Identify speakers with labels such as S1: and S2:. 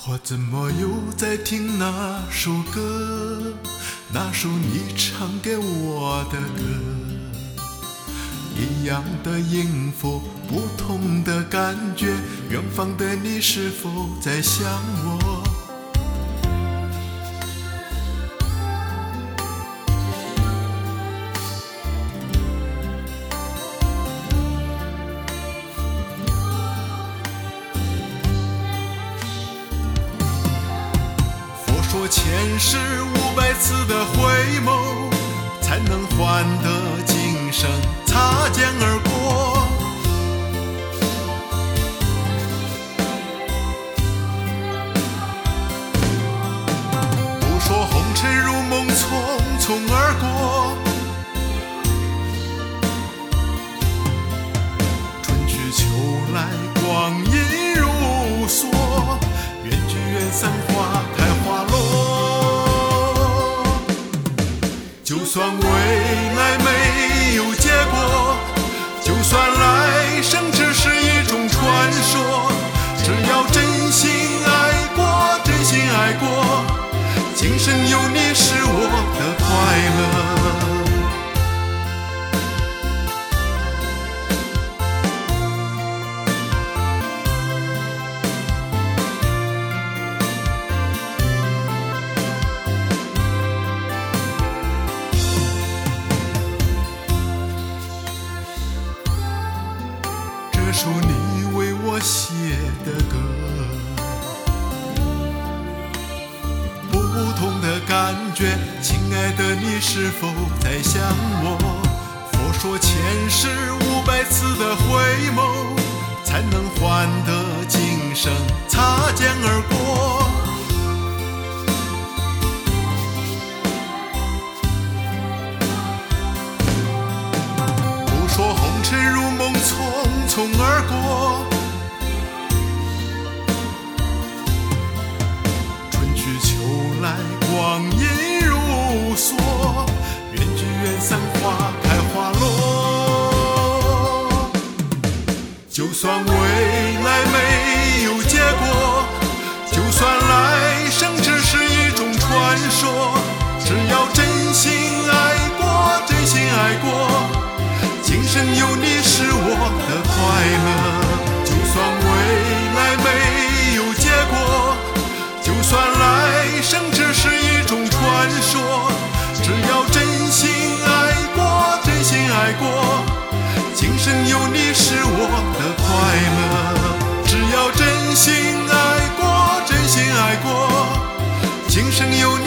S1: 我怎么又在听那首歌，那首你唱给我的歌，一样的音符，不同的感觉，远方的你是否在想我？说前世500次的回眸，才能换得今生擦肩而过。不说红尘如梦匆匆而过，春去秋来光阴如梭，缘聚缘散花开花落。就算未来没有结果，就算来生只是一种传说，只要真心爱过，真心爱过，今生有你是我的快乐。这首你为我写的歌，不同的感觉，亲爱的你是否在想我？佛说前世500次的回眸，才能换得今生擦肩而过。不说红尘如梦匆匆而过，春去秋来光阴如梭，缘聚缘散花开花落。就算未来没有结果，就算来生只是一种传说，只要真心爱过，真心爱过，今生有你是我的快乐。就算未来没有结果，就算来生只是一种传说，只要真心爱过，真心爱过，今生有你是我的快乐。只要真心爱过，真心爱过，今生有你